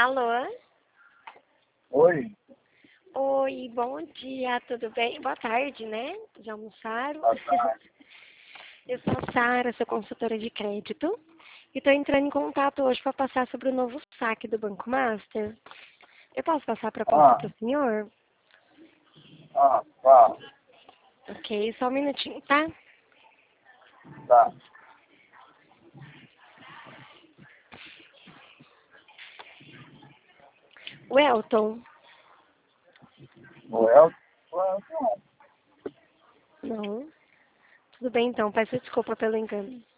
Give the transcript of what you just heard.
Alô? Oi, Oi, bom dia, tudo bem? Boa tarde, né? Já almoçaram? boa tarde. Eu sou a Sara, sou consultora de crédito. E estou entrando em contato hoje para passar sobre o novo saque do Banco Master. Eu posso passar para a consulta do senhor? Tá, Ok, só um minutinho, tá? tá. Welton? O Elton, Não. Tudo bem então, peço desculpa pelo engano.